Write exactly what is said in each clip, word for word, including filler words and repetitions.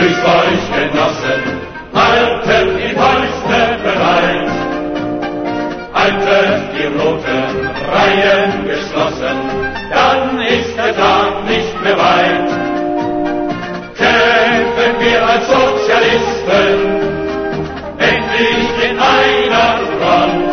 grüßt euch Genossen, haltet die Fäuste bereit. Haltet die roten Reihen geschlossen, dann ist der Tag nicht mehr weit. Kämpfen wir als Sozialisten, endlich in einer Front.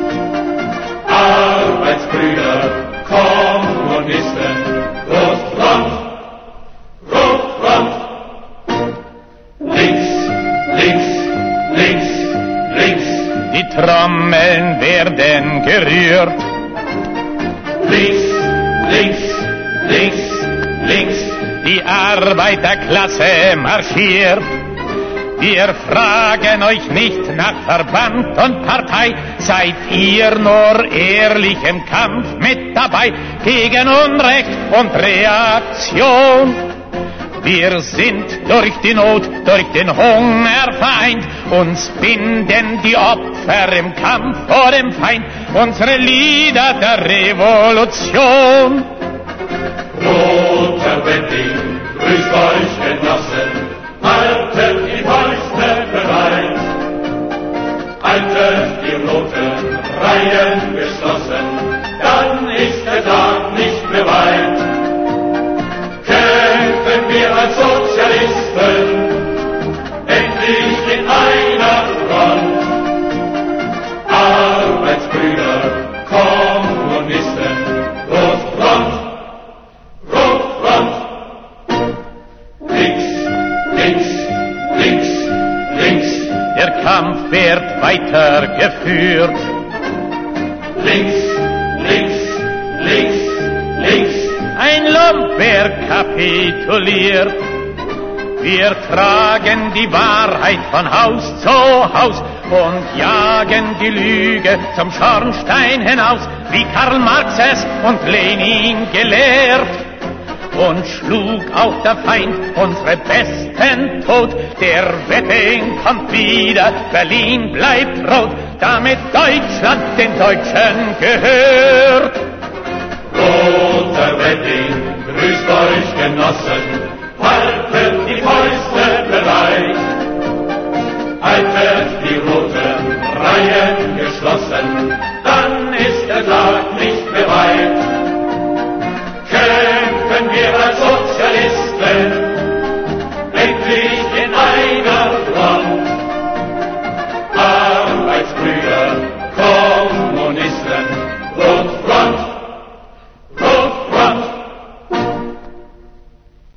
Arbeitsbrüder, Kommunisten, Rotfront, Rotfront. Links, links, links, links. Die Trommeln werden gerührt. Links, links, links, links. Die Arbeiterklasse marschiert. Wir fragen euch nicht nach Verband und Partei, seid ihr nur ehrlich im Kampf mit dabei gegen Unrecht und Reaktion. Wir sind durch die Not, durch den Hunger vereint, uns binden die Opfer im Kampf vor dem Feind, unsere Lieder der Revolution. Roter Wedding, grüßt euch Genossen, haltet die Fäuste bereit. Haltet die roten Reihen geschlossen, dann ist der Tag nicht mehr weit. Kämpfen wir als Sozialisten, endlich in einer Front. Arbeitsbrüder, Kommunisten, Rotfront, Rotfront. Links, links, links, links. Der Kampf wird weitergeführt. Links, links, links, links. Ein Lumpenwerk kapituliert. Wir tragen die Wahrheit von Haus zu Haus und jagen die Lüge zum Schornstein hinaus, wie Karl Marx es und Lenin gelehrt. Und schlug auch der Feind unsere Besten tot. Der Wedding kommt wieder, Berlin bleibt rot, damit Deutschland den Deutschen gehört. Roter Wedding, grüßt euch Genossen,